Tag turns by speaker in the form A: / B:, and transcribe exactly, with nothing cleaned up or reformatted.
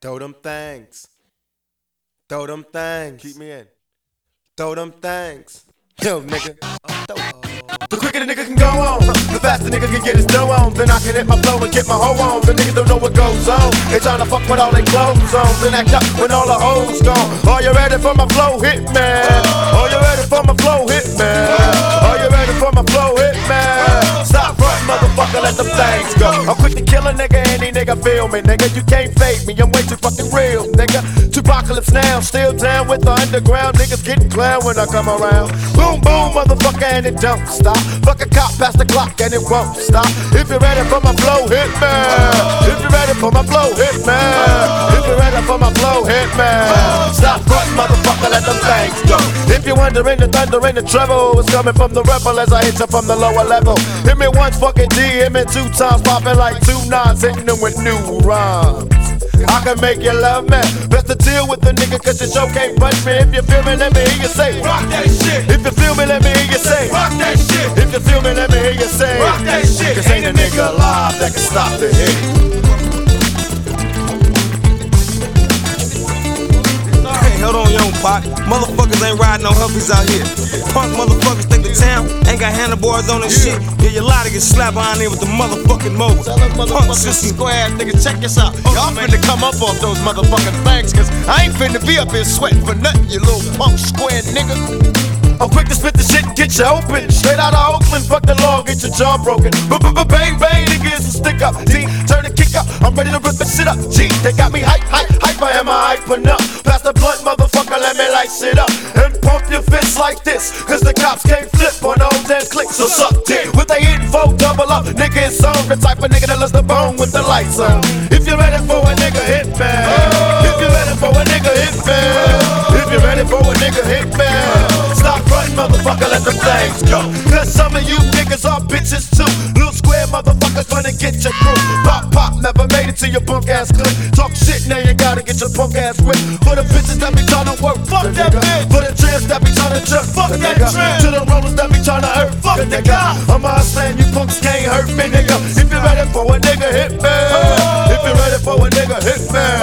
A: Throw them things. Throw them things. Keep me in. Throw them things. Yo, nigga. The quicker the nigga can go on, the faster nigga can get his dough on. Then I can hit my flow and get my hoe on. The niggas don't know what goes on. They tryna fuck with all they clothes on. Then act up when all the hoes gone. Are you ready for my flow, hit man? Are you ready for my flow, hit man? Are you ready for my flow, hit man? Stop front, motherfucker, let them things go. I'm quick to kill a nigga, any nigga feel me, nigga. You can't fake me, I'm way too fucking real, nigga. Tupacalypse now, still down with the underground. Niggas getting clown when I come around. Boom, boom, motherfucker, and it don't stop. Fuck a cop past the clock and it won't stop. If you're ready for my flow, hit me. If you're ready for my flow, hit me. If you're ready for my flow, hit me. Stop front, motherfucker, let them things go. If you're wondering, the thunder and the treble is coming from the rebel as I hit you from the lower level. Hit me once, fucking D, hit me two times, popping like two nines, hitting them with new rhymes. I can make you love me. Best to deal with the nigga, cause your show can't punch me. If you feel me, let me hear you say rock that shit. If you feel me, let me hear you say rock that shit. If you feel me, let me hear you say rock that shit. Cause ain't a nigga alive that can stop the hit.
B: Hey, hold on, young Pac. Motherfuckers ain't riding no Humvees out here. Punk motherfuckers think the town ain't got handlebars on their shit. Yeah, you lie to get slapped behind there with the motherfucking mobile.
A: Tell them motherfucking square nigga, check this out. Y'all finna come up off those motherfucking things, cause I ain't finna be up here sweating for nothing, you little punk square nigga. I'm quick to spit the shit, get you open. Straight out of Oakland, fuck the law, get your jaw broken. B-b-b-bang, bang, nigga, it's a stick up. D, turn the kick up, I'm ready to rip the shit up. G, they got me hype, hype, hyper, am I hyping up? Pass the blunt, motherfucker, let me light shit up. And pump your fists like this, cause the cops can't flip on those damn clicks. So suck dick, with they info, double up. Nigga, it's on, the type of nigga that loves the bone with the lights on. If you're ready for a nigga, hit me. If you're ready for a nigga, hit me. If you're ready for a nigga, hit me. Stop running, motherfucker, let them things go. Cause some of you niggas are bitches too. Little square motherfuckers gonna get your crew. Pop, pop, never made it to your punk ass clip. Talk shit, now you gotta get your punk ass whipped. For the bitches that be tryna work, fuck that bitch. For the tramps that be tryna jerk, fuck that tramp. To the rollers that be tryna hurt, fuck nigga. I'm a slam, you punks can't hurt me, nigga. If you're ready for a nigga, hit me. If you're ready for a nigga, hit me.